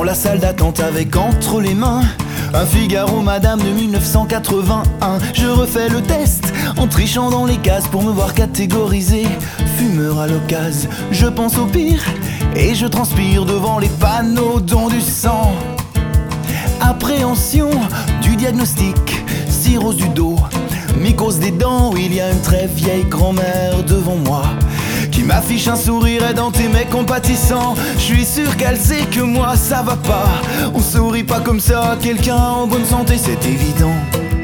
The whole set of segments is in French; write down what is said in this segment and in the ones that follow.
la salle d'attente avec entre les mains un Figaro Madame de 1981. Je refais le test en trichant dans les cases pour me voir catégorisé fumeur à l'occasion. Je pense au pire et je transpire devant les panneaux dont du sang. Appréhension du diagnostic, cirrhose du dos, mycose des dents. Il y a une très vieille grand-mère devant moi qui m'affiche un sourire édenté mais compatissant. Je suis sûr qu'elle sait que moi ça va pas. On sourit pas comme ça à quelqu'un en bonne santé, c'est évident.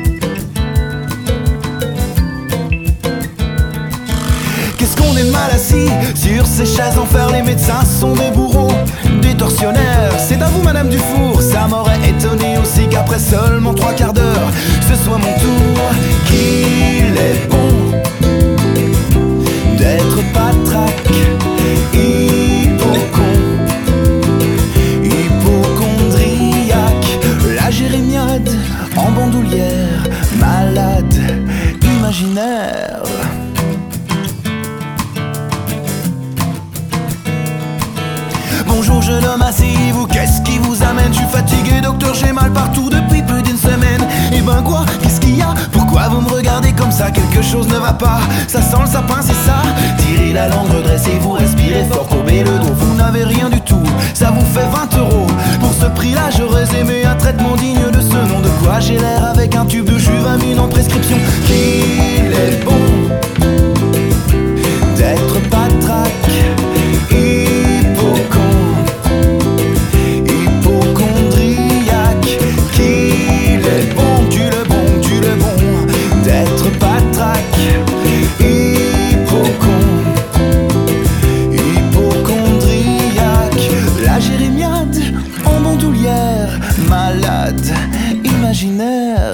Qu'est-ce qu'on est mal assis sur ces chaises en fer. Les médecins sont des bourreaux, des tortionnaires. C'est à vous Madame Dufour, ça m'aurait étonné aussi qu'après seulement 3 quarts d'heure ce soit mon tour. Qu'il est bon d'être patraque, hypocon, hypocondriaque, la jérémiade en bandoulière, malade, imaginaire. Bonjour jeune homme, asseyez-vous, qu'est-ce qui vous amène? Je suis fatigué docteur, j'ai mal partout depuis plus d'une semaine. Et ben quoi, qu'est-ce qu'il y a? Pourquoi vous me regardez comme ça? Quelque chose ne va pas, ça sent le sapin, c'est ça? Tirez la langue, redressez-vous, respirez fort, courbez le dos. Vous n'avez rien du tout, ça vous fait 20 €. Pour ce prix-là, j'aurais aimé un traitement digne de ce nom. De quoi j'ai l'air avec un tube de juvamine en prescription? Qu'il est bon d'être patraque, hypocon, hypocondriaque. Qu'il est bon, tu le bon d'être patraque, hypocon, hypocondriaque, la jérémiade en bandoulière, malade, imaginaire.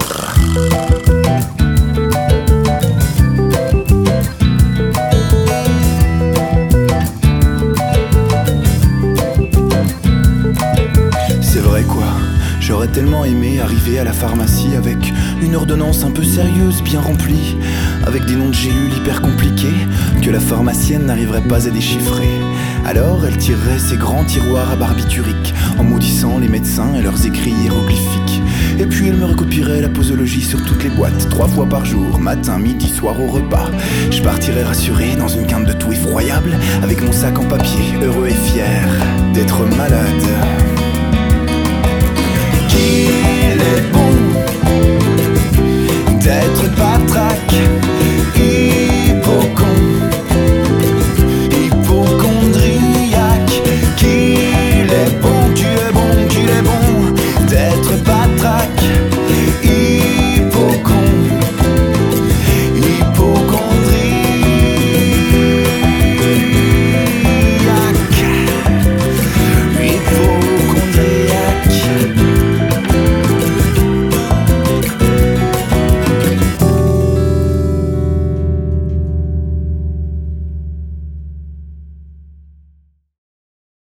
C'est vrai quoi, j'aurais tellement aimé arriver à la pharmacie avec une ordonnance un peu sérieuse, bien remplie, avec des noms de gélules hyper compliqués que la pharmacienne n'arriverait pas à déchiffrer. Alors elle tirerait ses grands tiroirs à barbiturique en maudissant les médecins et leurs écrits hiéroglyphiques. Et puis elle me recopierait la posologie sur toutes les boîtes, 3 fois par jour, matin, midi, soir au repas. Je partirais rassuré dans une quinte de tout effroyable, avec mon sac en papier, heureux et fier d'être malade. Qu'il est bon